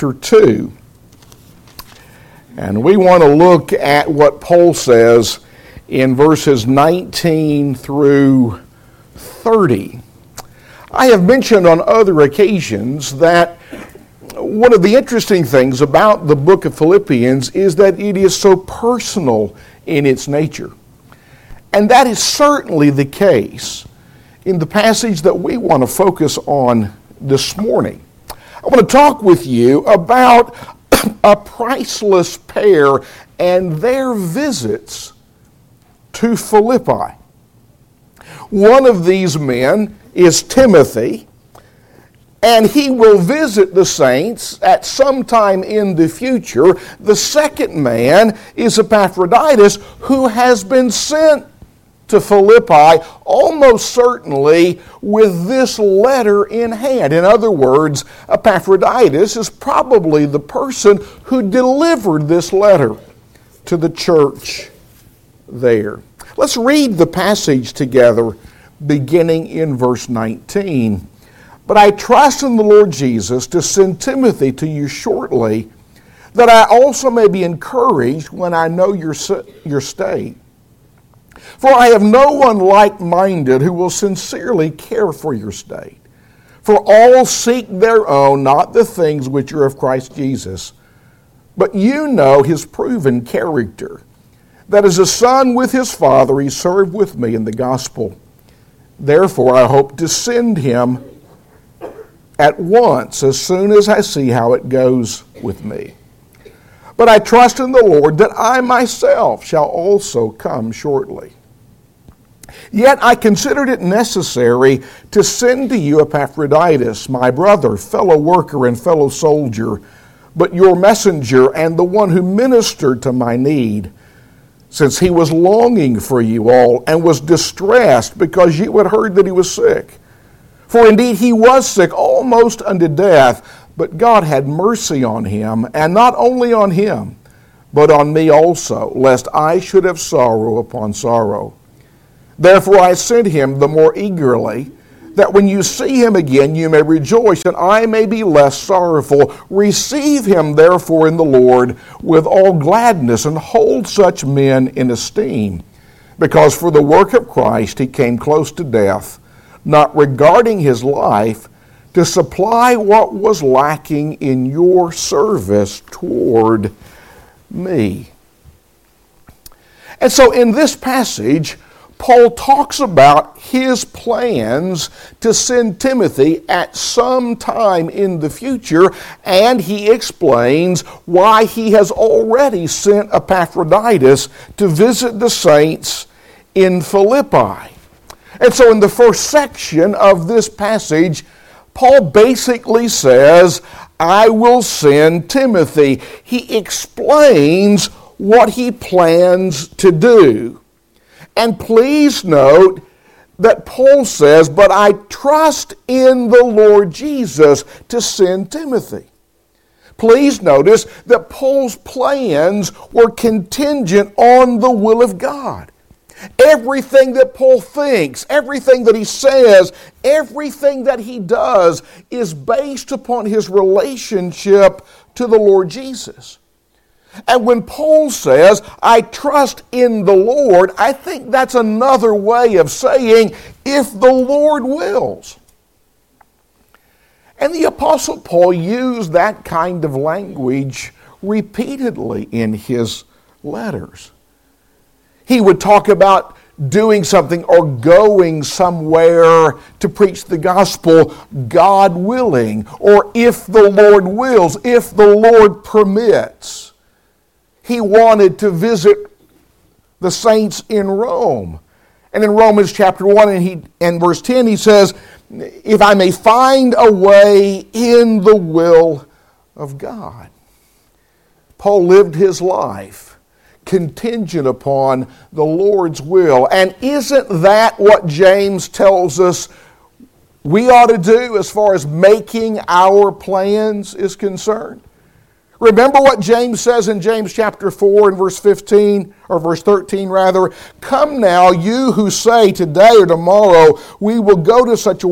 chapter 2. And we want to look at what Paul says in verses 19 through 30. I have mentioned on other occasions that one of the interesting things about the book of Philippians is that it is so personal in its nature. And that is certainly the case in the passage that we want to focus on this morning. I want to talk with you about a priceless pair and their visits to Philippi. One of these men is Timothy, and he will visit the saints at some time in the future. The second man is Epaphroditus, who has been sent to Philippi almost certainly with this letter in hand. In other words, Epaphroditus is probably the person who delivered this letter to the church there. Let's read the passage together, beginning in verse 19. But I trust in the Lord Jesus to send Timothy to you shortly, that I also may be encouraged when I know your state. For I have no one like-minded who will sincerely care for your state. For all seek their own, not the things which are of Christ Jesus. But you know his proven character, that as a son with his father he served with me in the gospel. Therefore I hope to send him at once, as soon as I see how it goes with me. But I trust in the Lord that I myself shall also come shortly. Yet I considered it necessary to send to you Epaphroditus, my brother, fellow worker, and fellow soldier, but your messenger and the one who ministered to my need, since he was longing for you all and was distressed because you had heard that he was sick. For indeed he was sick almost unto death, but God had mercy on him, and not only on him, but on me also, lest I should have sorrow upon sorrow. Therefore I sent him the more eagerly, that when you see him again you may rejoice, and I may be less sorrowful. Receive him therefore in the Lord with all gladness, and hold such men in esteem, because for the work of Christ he came close to death, not regarding his life, to supply what was lacking in your service toward me. And so in this passage, Paul talks about his plans to send Timothy at some time in the future, and he explains why he has already sent Epaphroditus to visit the saints in Philippi. And so in the first section of this passage, Paul basically says, I will send Timothy. He explains what he plans to do. And please note that Paul says, but I trust in the Lord Jesus to send Timothy. Please notice that Paul's plans were contingent on the will of God. Everything that Paul thinks, everything that he says, everything that he does is based upon his relationship to the Lord Jesus. And when Paul says, I trust in the Lord, I think that's another way of saying, if the Lord wills. And the Apostle Paul used that kind of language repeatedly in his letters. He would talk about doing something or going somewhere to preach the gospel, God willing, or if the Lord wills, if the Lord permits. He wanted to visit the saints in Rome. And in Romans chapter 1 and verse 10, he says, if I may find a way in the will of God. Paul lived his life contingent upon the Lord's will. And isn't that what James tells us we ought to do as far as making our plans is concerned? Remember what James says in James chapter 4 and verse 15, or verse 13 rather. Come now, you who say today or tomorrow we will go to such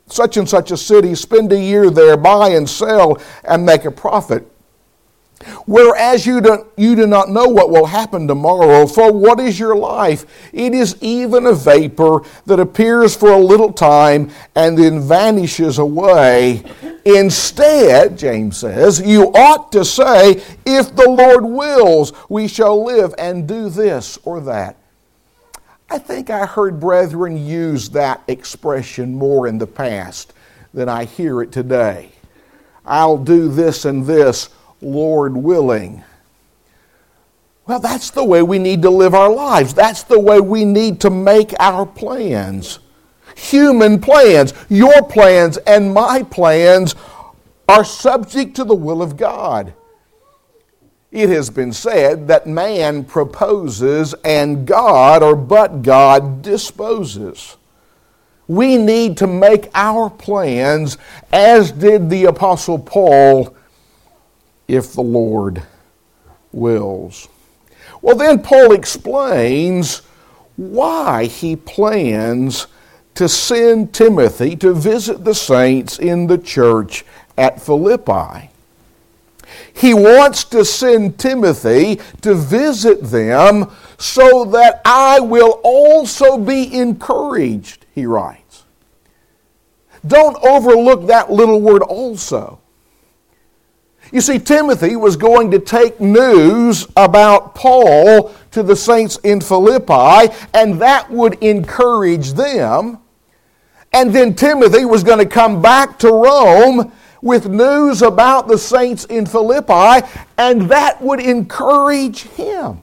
such and such a city, spend a year there, buy and sell, and make a profit. Whereas you do not know what will happen tomorrow, for what is your life? It is even a vapor that appears for a little time and then vanishes away. Instead, James says, you ought to say, if the Lord wills, we shall live and do this or that. I think I heard brethren use that expression more in the past than I hear it today. I'll do this and this, Lord willing. Well, that's the way we need to live our lives. That's the way we need to make our plans. Human plans, your plans and my plans are subject to the will of God. It has been said that man proposes and God, or but God, disposes. We need to make our plans as did the Apostle Paul, if the Lord wills. Well, then Paul explains why he plans to send Timothy to visit the saints in the church at Philippi. He wants to send Timothy to visit them so that I will also be encouraged, he writes. Don't overlook that little word also. You see, Timothy was going to take news about Paul to the saints in Philippi, and that would encourage them. And then Timothy was going to come back to Rome with news about the saints in Philippi, and that would encourage him.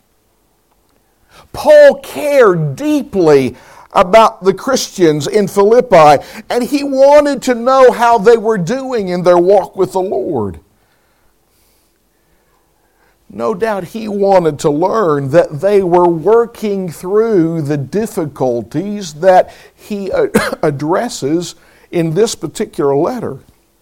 Paul cared deeply about the Christians in Philippi, and he wanted to know how they were doing in their walk with the Lord. No doubt he wanted to learn that they were working through the difficulties that he addresses in this particular letter.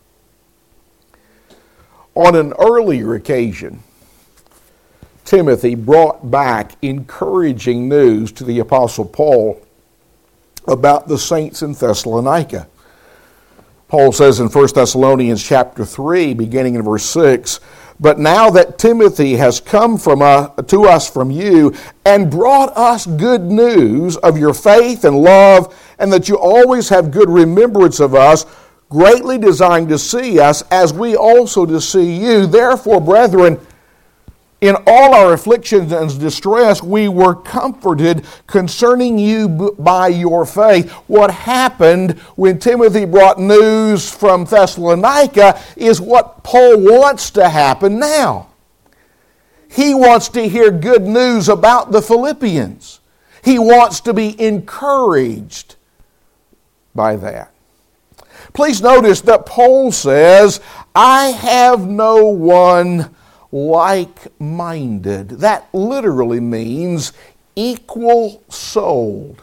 On an earlier occasion, Timothy brought back encouraging news to the Apostle Paul about the saints in Thessalonica. Paul says in 1 Thessalonians chapter 3, beginning in verse 6, "But now that Timothy has come to us from you and brought us good news of your faith and love, and that you always have good remembrance of us, greatly desiring to see us, as we also to see you. Therefore, brethren, in all our afflictions and distress, we were comforted concerning you by your faith." What happened when Timothy brought news from Thessalonica is what Paul wants to happen now. He wants to hear good news about the Philippians. He wants to be encouraged by that. Please notice that Paul says, "I have no one like-minded." That literally means equal-souled.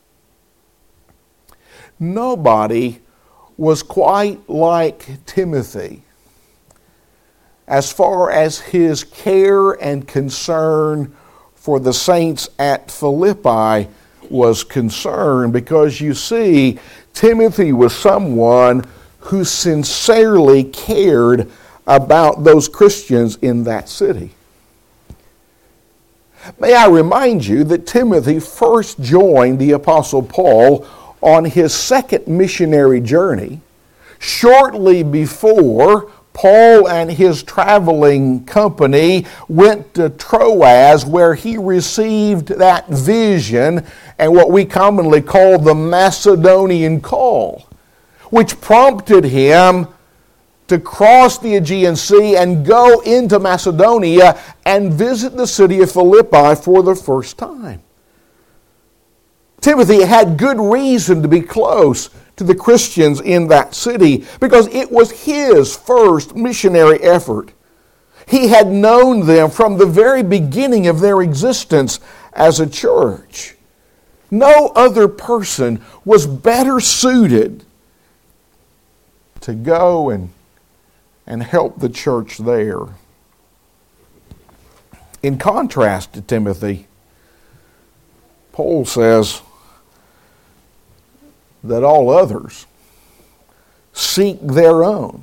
Nobody was quite like Timothy as far as his care and concern for the saints at Philippi was concerned, because you see, Timothy was someone who sincerely cared about those Christians in that city. May I remind you that Timothy first joined the Apostle Paul on his second missionary journey, shortly before Paul and his traveling company went to Troas, where he received that vision and what we commonly call the Macedonian call, which prompted him to cross the Aegean Sea and go into Macedonia and visit the city of Philippi for the first time. Timothy had good reason to be close to the Christians in that city because it was his first missionary effort. He had known them from the very beginning of their existence as a church. No other person was better suited to go and help the church there. In contrast to Timothy, Paul says that all others seek their own,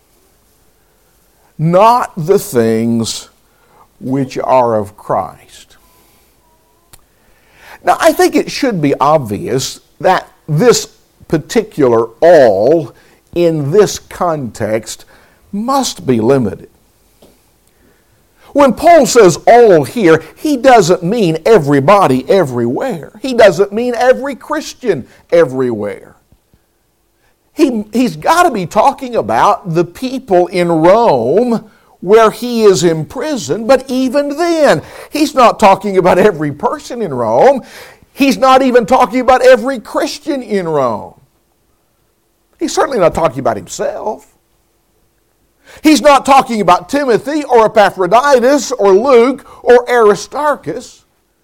not the things which are of Christ. Now, I think it should be obvious that this particular all in this context must be limited. When Paul says all here, he doesn't mean everybody everywhere. He doesn't mean every Christian everywhere. He's got to be talking about the people in Rome where he is imprisoned, but even then, he's not talking about every person in Rome. He's not even talking about every Christian in Rome. He's certainly not talking about himself. He's not talking about Timothy or Epaphroditus or Luke or Aristarchus.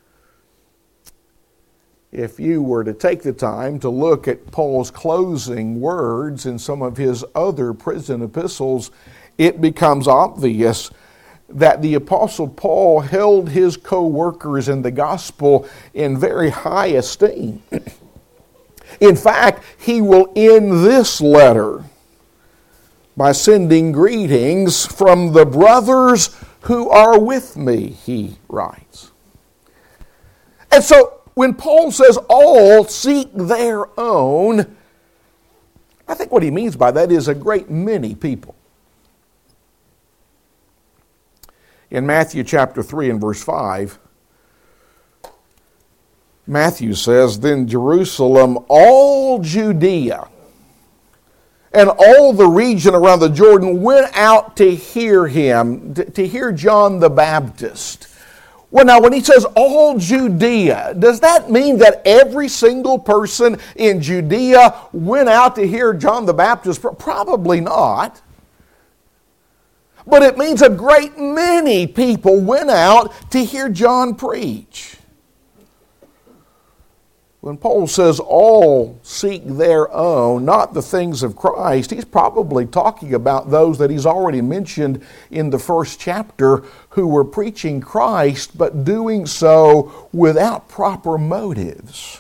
If you were to take the time to look at Paul's closing words in some of his other prison epistles, it becomes obvious that the Apostle Paul held his co-workers in the gospel in very high esteem. In fact, he will end this letter by sending greetings from the brothers who are with me, he writes. And so, when Paul says all seek their own, I think what he means by that is a great many people. In Matthew chapter 3 and verse 5, Matthew says, "Then Jerusalem, all Judea, and all the region around the Jordan went out to hear him," to hear John the Baptist. Well, now, when he says all Judea, does that mean that every single person in Judea went out to hear John the Baptist? Probably not. But it means a great many people went out to hear John preach. When Paul says all seek their own, not the things of Christ, he's probably talking about those that he's already mentioned in the first chapter who were preaching Christ but doing so without proper motives.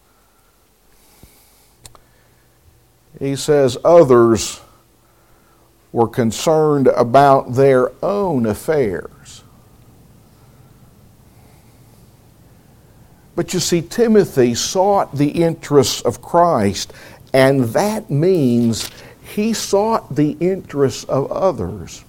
He says others were concerned about their own affairs. But you see, Timothy sought the interests of Christ, and that means he sought the interests of others.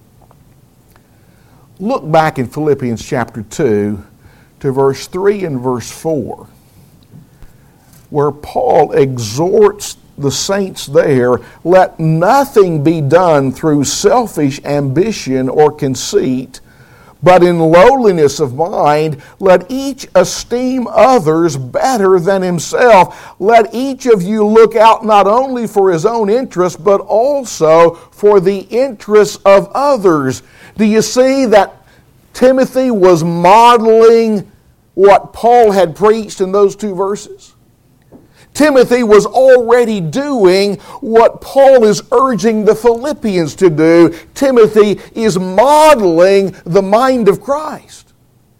Look back in Philippians chapter 2 to verse 3 and verse 4, where Paul exhorts the saints there, "Let nothing be done through selfish ambition or conceit, but in lowliness of mind, let each esteem others better than himself. Let each of you look out not only for his own interest, but also for the interests of others." Do you see that Timothy was modeling what Paul had preached in those two verses? Timothy was already doing what Paul is urging the Philippians to do. Timothy is modeling the mind of Christ.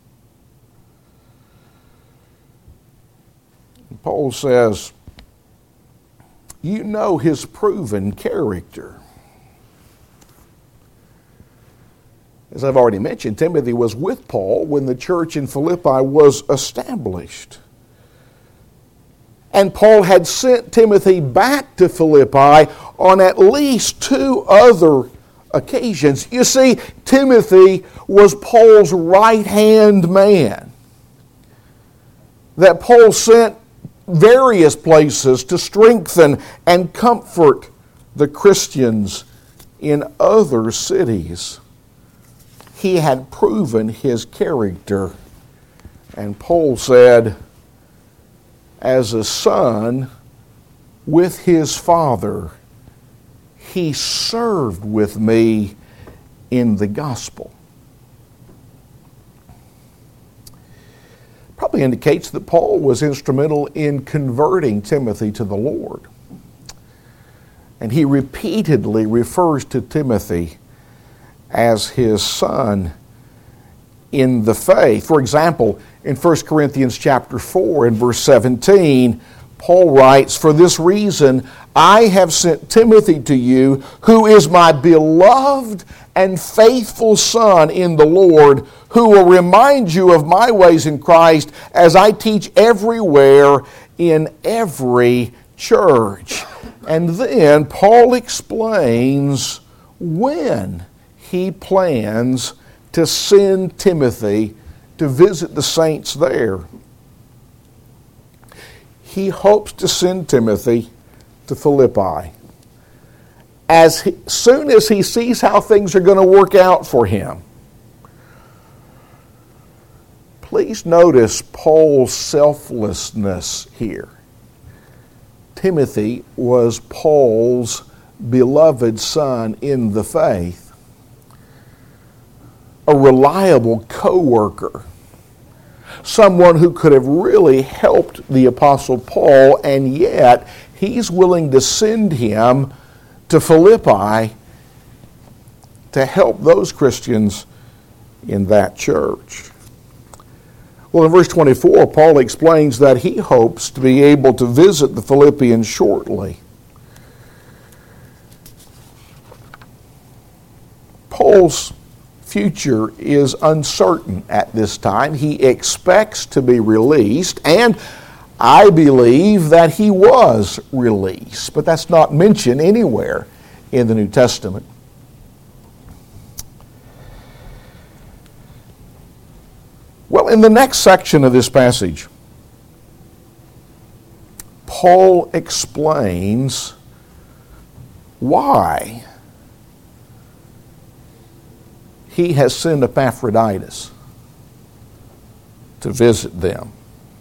Paul says, you know his proven character. As I've already mentioned, Timothy was with Paul when the church in Philippi was established. And Paul had sent Timothy back to Philippi on at least two other occasions. You see, Timothy was Paul's right-hand man that Paul sent various places to strengthen and comfort the Christians in other cities. He had proven his character. And Paul said, as a son with his father, he served with me in the gospel. Probably indicates that Paul was instrumental in converting Timothy to the Lord. And he repeatedly refers to Timothy as his son in the faith. For example, in 1 Corinthians chapter 4 and verse 17, Paul writes, "For this reason I have sent Timothy to you, who is my beloved and faithful son in the Lord, who will remind you of my ways in Christ as I teach everywhere in every church." And then Paul explains when he plans to send Timothy to visit the saints there. He hopes to send Timothy to Philippi as soon as he sees how things are going to work out for him. Please notice Paul's selflessness here. Timothy was Paul's beloved son in the faith, a reliable co-worker, someone who could have really helped the Apostle Paul, and yet he's willing to send him to Philippi to help those Christians in that church. Well, in verse 24, Paul explains that he hopes to be able to visit the Philippians shortly. Paul's future is uncertain at this time. He expects to be released, and I believe that he was released, but that's not mentioned anywhere in the New Testament. Well, in the next section of this passage, Paul explains why he has sent Epaphroditus to visit them.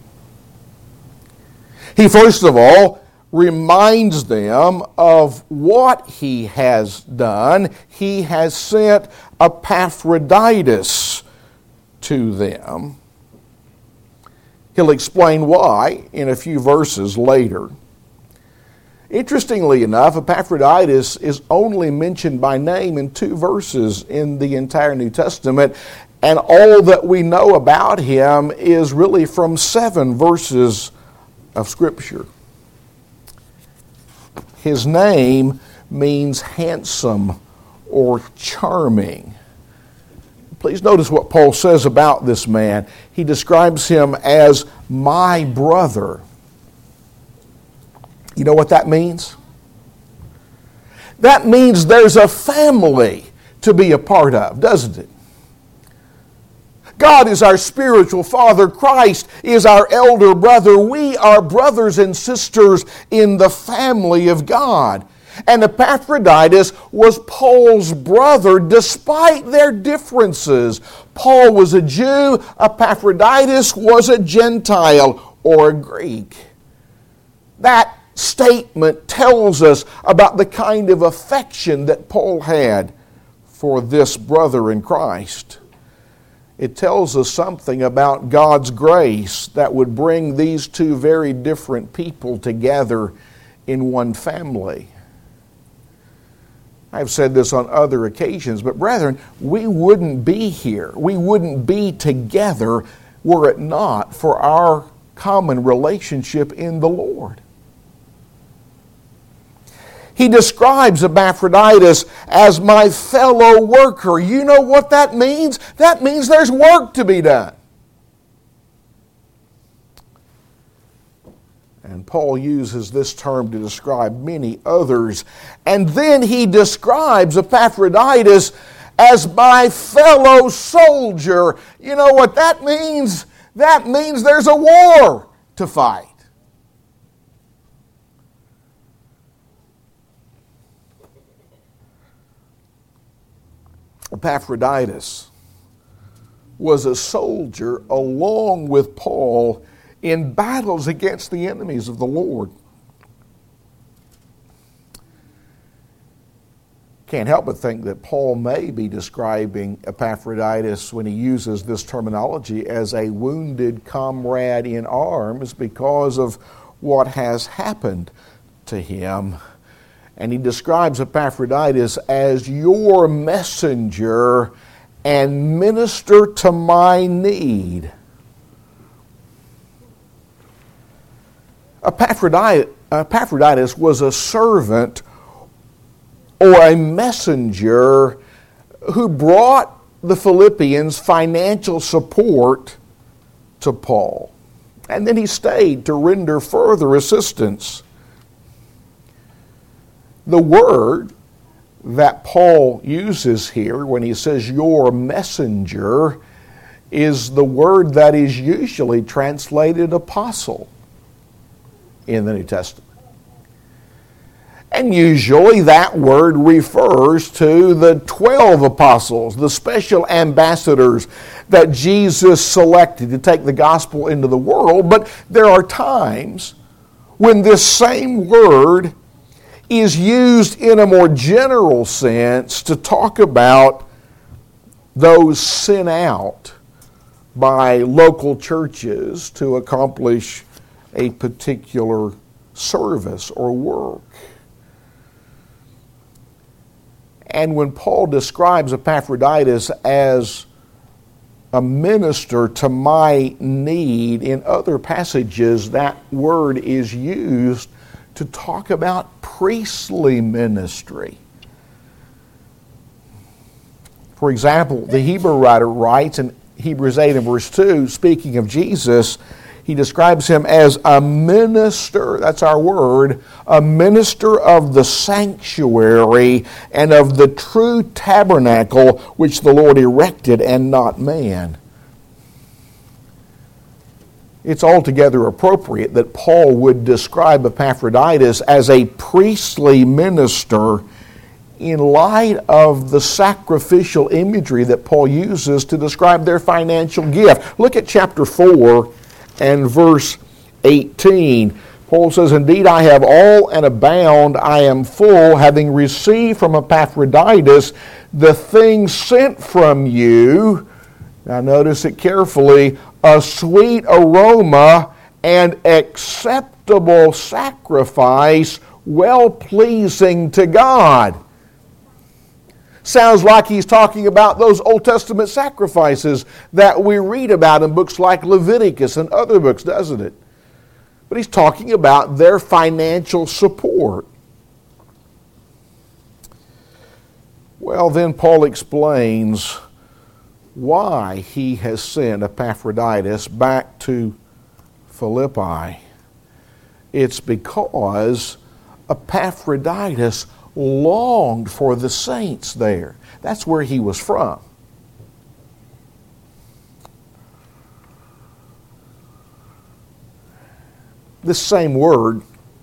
He first of all reminds them of what he has done. He has sent Epaphroditus to them. He'll explain why in a few verses later. Interestingly enough, Epaphroditus is only mentioned by name in 2 verses in the entire New Testament, and all that we know about him is really from 7 verses of Scripture. His name means handsome or charming. Please notice what Paul says about this man. He describes him as my brother. You know what that means? That means there's a family to be a part of, doesn't it? God is our spiritual father. Christ is our elder brother. We are brothers and sisters in the family of God. And Epaphroditus was Paul's brother despite their differences. Paul was a Jew. Epaphroditus was a Gentile or a Greek. That statement tells us about the kind of affection that Paul had for this brother in Christ. It tells us something about God's grace that would bring these two very different people together in one family. I've said this on other occasions, but brethren, we wouldn't be here. We wouldn't be together were it not for our common relationship in the Lord. He describes Epaphroditus as my fellow worker. You know what that means? That means there's work to be done. And Paul uses this term to describe many others. And then he describes Epaphroditus as my fellow soldier. You know what that means? That means there's a war to fight. Epaphroditus was a soldier along with Paul in battles against the enemies of the Lord. Can't help but think that Paul may be describing Epaphroditus when he uses this terminology as a wounded comrade in arms because of what has happened to him. And he describes Epaphroditus as your messenger and minister to my need. Epaphroditus was a servant or a messenger who brought the Philippians financial support to Paul. And then he stayed to render further assistance. The word that Paul uses here when he says your messenger is the word that is usually translated apostle in the New Testament. And usually that word refers to the 12 apostles, the special ambassadors that Jesus selected to take the gospel into the world. But there are times when this same word is used in a more general sense to talk about those sent out by local churches to accomplish a particular service or work. And when Paul describes Epaphroditus as a minister to my need, in other passages that word is used to talk about priestly ministry. For example, the Hebrew writer writes in Hebrews 8 and verse 2, speaking of Jesus, he describes him as a minister, that's our word, a minister of the sanctuary and of the true tabernacle which the Lord erected and not man. It's altogether appropriate that Paul would describe Epaphroditus as a priestly minister in light of the sacrificial imagery that Paul uses to describe their financial gift. Look at chapter 4 and verse 18. Paul says, indeed I have all and abound, I am full, having received from Epaphroditus the things sent from you. Now notice it carefully, a sweet aroma and acceptable sacrifice, well-pleasing to God. Sounds like he's talking about those Old Testament sacrifices that we read about in books like Leviticus and other books, doesn't it? But he's talking about their financial support. Well, then Paul explains why he has sent Epaphroditus back to Philippi. It's because Epaphroditus longed for the saints there. That's where he was from. This same word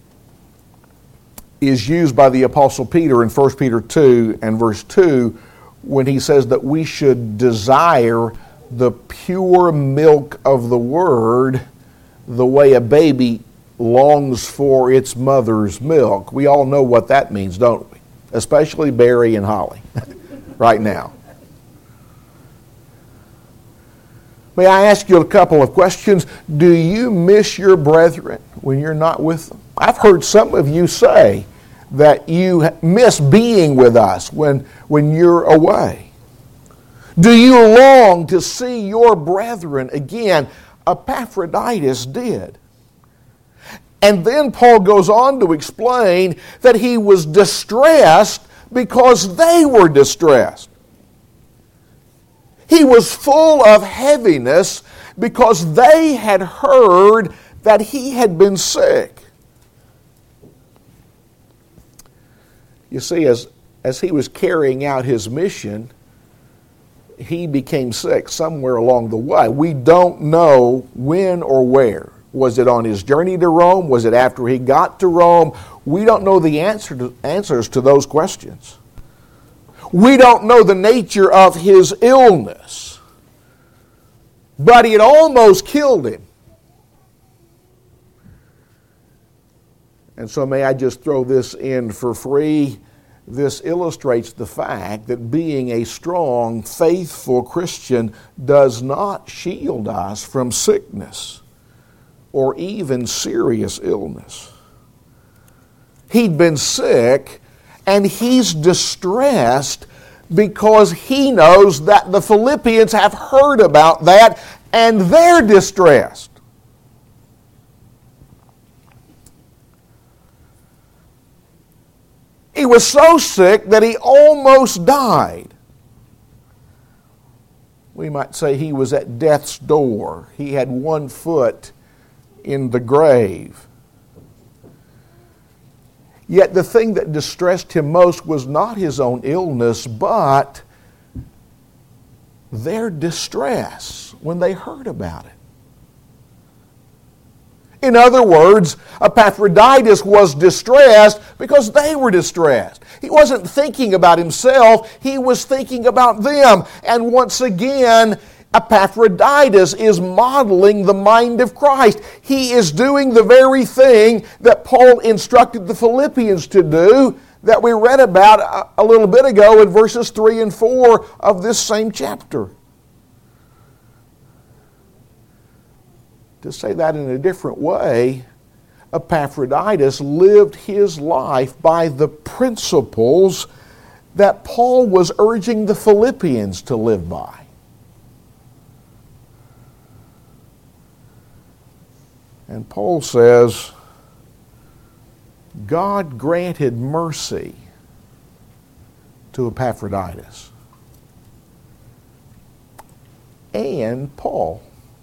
is used by the Apostle Peter in 1 Peter 2 and verse 2 when he says that we should desire the pure milk of the Word the way a baby longs for its mother's milk. We all know what that means, don't we? Especially Barry and Holly right now. May I ask you a couple of questions? Do you miss your brethren when you're not with them? I've heard some of you say that you miss being with us when you're away. Do you long to see your brethren again? Epaphroditus did. And then Paul goes on to explain that he was distressed because they were distressed. He was full of heaviness because they had heard that he had been sick. You see, as he was carrying out his mission, he became sick somewhere along the way. We don't know when or where. Was it on his journey to Rome? Was it after he got to Rome? We don't know the answers to those questions. We don't know the nature of his illness. But it almost killed him. And so may I just throw this in for free? This illustrates the fact that being a strong, faithful Christian does not shield us from sickness or even serious illness. He'd been sick, and he's distressed because he knows that the Philippians have heard about that, and they're distressed. He was so sick that he almost died. We might say he was at death's door. He had one foot in the grave. Yet the thing that distressed him most was not his own illness, but their distress when they heard about it. In other words, Epaphroditus was distressed because they were distressed. He wasn't thinking about himself, he was thinking about them. And once again, Epaphroditus is modeling the mind of Christ. He is doing the very thing that Paul instructed the Philippians to do that we read about a little bit ago in verses 3 and 4 of this same chapter. To say that in a different way, Epaphroditus lived his life by the principles that Paul was urging the Philippians to live by. And Paul says, God granted mercy to Epaphroditus and Paul.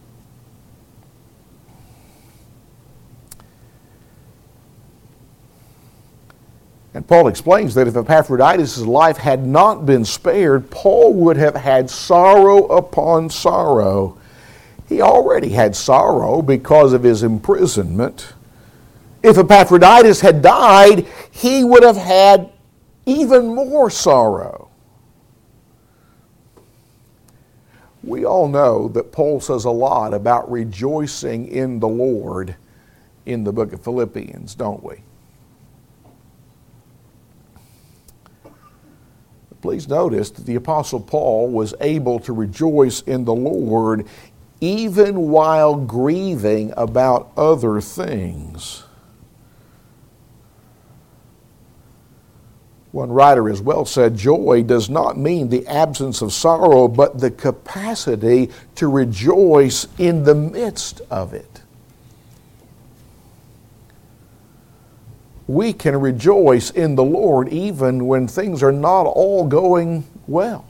And Paul explains that if Epaphroditus' life had not been spared, Paul would have had sorrow upon sorrow. He already had sorrow because of his imprisonment. If Epaphroditus had died, he would have had even more sorrow. We all know that Paul says a lot about rejoicing in the Lord in the book of Philippians, don't we? Please notice that the Apostle Paul was able to rejoice in the Lord even while grieving about other things. One writer has well said, joy does not mean the absence of sorrow, but the capacity to rejoice in the midst of it. We can rejoice in the Lord even when things are not all going well.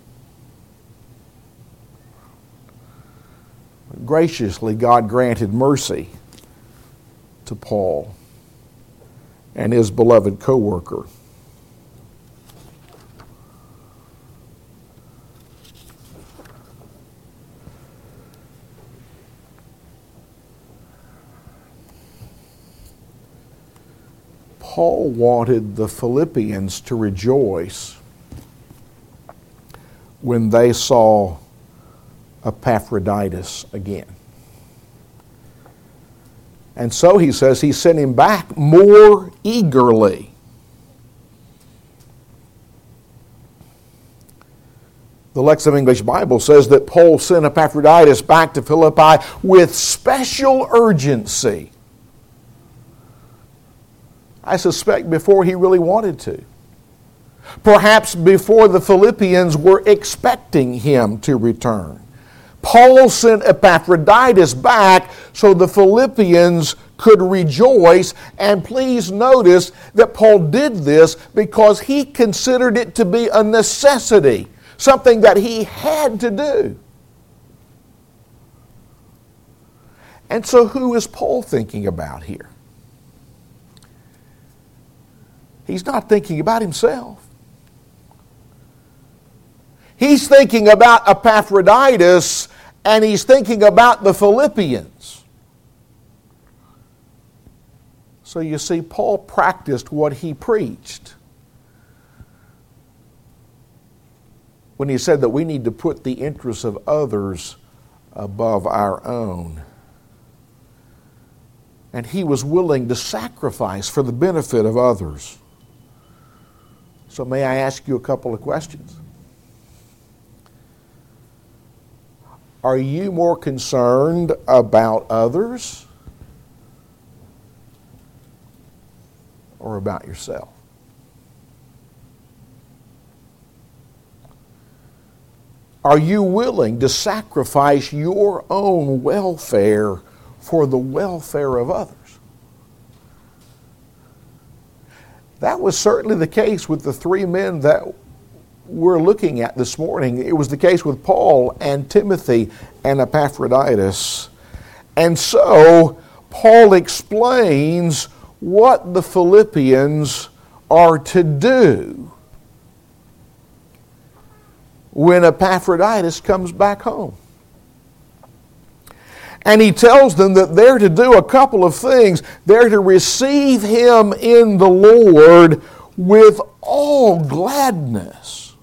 Graciously, God granted mercy to Paul and his beloved co-worker. Paul wanted the Philippians to rejoice when they saw Epaphroditus again. And so he says he sent him back more eagerly. The Lexham English Bible says that Paul sent Epaphroditus back to Philippi with special urgency. I suspect before he really wanted to. Perhaps before the Philippians were expecting him to return. Paul sent Epaphroditus back so the Philippians could rejoice. And please notice that Paul did this because he considered it to be a necessity, something that he had to do. And so who is Paul thinking about here? He's not thinking about himself. He's thinking about Epaphroditus, and he's thinking about the Philippians. So you see, Paul practiced what he preached when he said that we need to put the interests of others above our own. And he was willing to sacrifice for the benefit of others. So may I ask you a couple of questions? Are you more concerned about others or about yourself? Are you willing to sacrifice your own welfare for the welfare of others? That was certainly the case with the three men that we're looking at this morning. It was the case with Paul and Timothy and Epaphroditus. And so, Paul explains what the Philippians are to do when Epaphroditus comes back home. And he tells them that they're to do a couple of things. They're to receive him in the Lord with all gladness.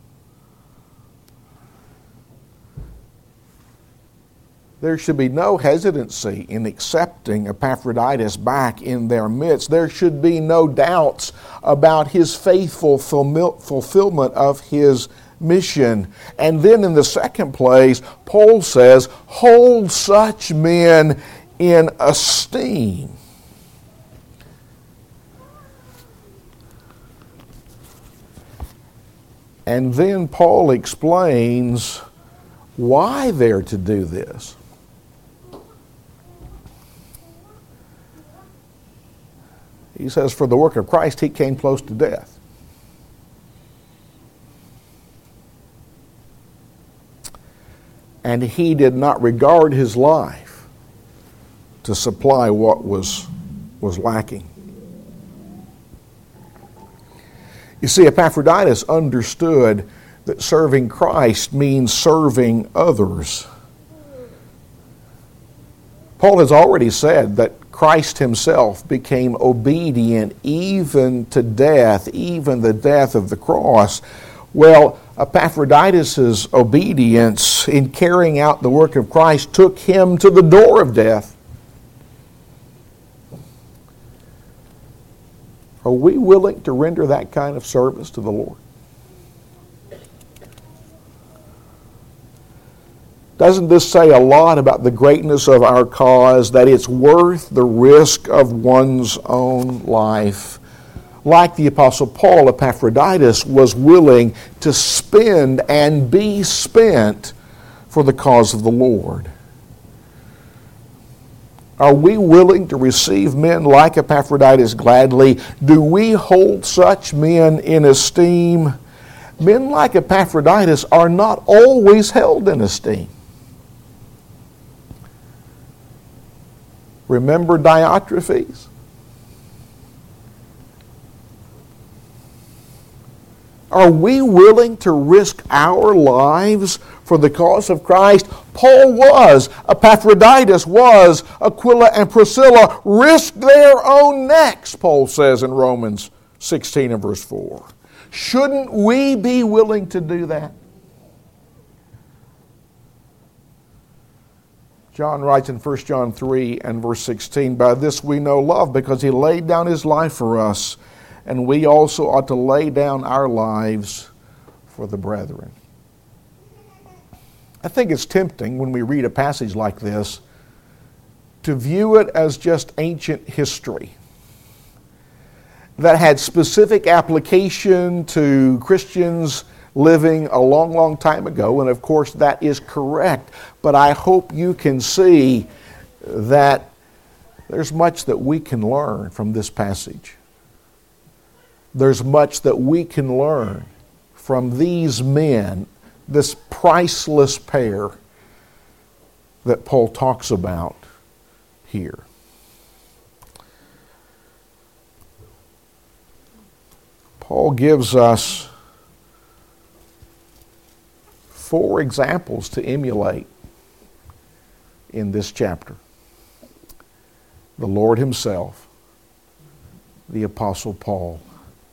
There should be no hesitancy in accepting Epaphroditus back in their midst. There should be no doubts about his faithful fulfillment of his mission. And then in the second place, Paul says, hold such men in esteem. And then Paul explains why they're to do this. He says, for the work of Christ, he came close to death. And he did not regard his life to supply what was lacking. You see, Epaphroditus understood that serving Christ means serving others. Paul has already said that Christ himself became obedient even to death, even the death of the cross. Well, Epaphroditus' obedience in carrying out the work of Christ took him to the door of death. Are we willing to render that kind of service to the Lord? Doesn't this say a lot about the greatness of our cause, that it's worth the risk of one's own life? Like the Apostle Paul, Epaphroditus was willing to spend and be spent for the cause of the Lord. Are we willing to receive men like Epaphroditus gladly? Do we hold such men in esteem? Men like Epaphroditus are not always held in esteem. Remember Diotrephes? Are we willing to risk our lives for the cause of Christ? Paul was, Epaphroditus was, Aquila and Priscilla risked their own necks, Paul says in Romans 16 and verse 4. Shouldn't we be willing to do that? John writes in 1 John 3 and verse 16, by this we know love, because he laid down his life for us, and we also ought to lay down our lives for the brethren. I think it's tempting when we read a passage like this to view it as just ancient history that had specific application to Christians living a long, long time ago, and of course that is correct. But I hope you can see that there's much that we can learn from this passage. There's much that we can learn from these men, this priceless pair that Paul talks about here. Paul gives us 4 examples to emulate in this chapter. The Lord himself, the Apostle Paul,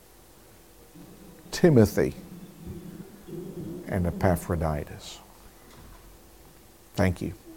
Timothy, and Epaphroditus. Thank you.